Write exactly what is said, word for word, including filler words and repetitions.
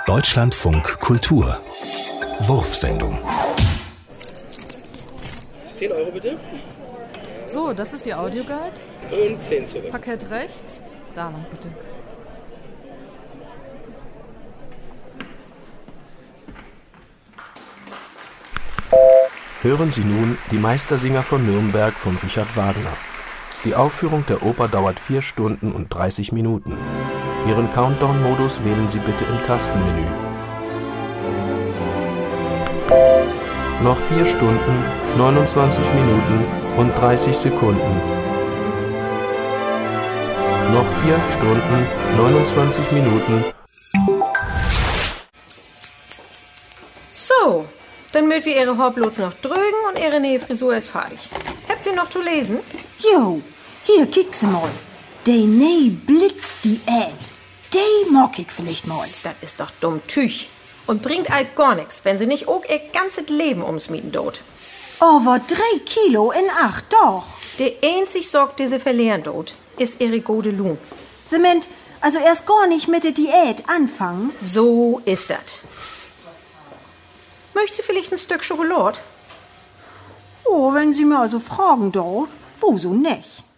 Deutschlandfunk Kultur Wurfsendung. zehn Euro bitte. So, das ist die Audioguide. Und zehn zurück. Parkett rechts. Da lang bitte. Hören Sie nun die Meistersinger von Nürnberg von Richard Wagner. Die Aufführung der Oper dauert vier Stunden und dreißig Minuten. Ihren Countdown-Modus wählen Sie bitte im Tastenmenü. Noch vier Stunden, neunundzwanzig Minuten und dreißig Sekunden. Noch vier Stunden, neunundzwanzig Minuten. So, dann möchten wir Ihre Haar bloß noch drücken und Ihre neue Frisur ist fertig. Habt ihr noch zu lesen? Jo, hier, kick sie mal. Die neue Blitzdiät. Die mag ich vielleicht mal. Das ist doch dumm Tüch. Und bringt euch gar nichts, wenn sie nicht auch ihr ganzes Leben umsmieten dort. Aber drei Kilo in acht, doch. Der einzig Sorg, die sie verlieren dort, ist ihre gute Lohn. Zement, also erst gar nicht mit der Diät anfangen. So ist das. Möchtest du vielleicht ein Stück Schokolade? Oh, wenn Sie mir also fragen, doch, wo so nicht.